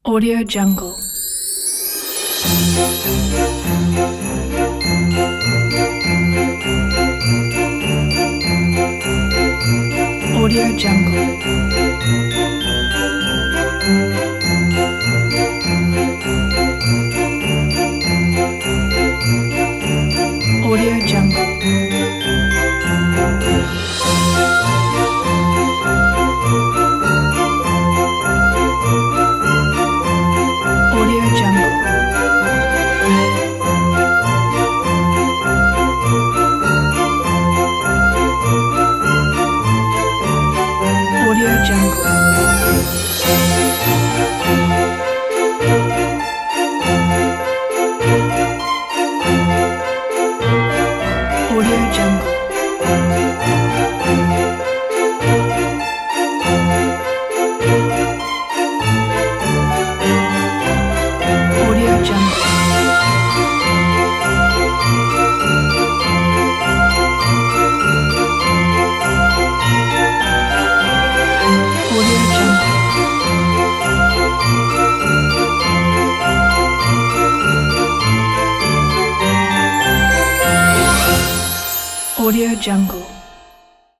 Audio Jungle. Audio Jungle. Audio Jungle. Audio Jungle. Audio Jungle. Audio Jungle. Audio Jungle. Audio Jungle. Audio Jungle.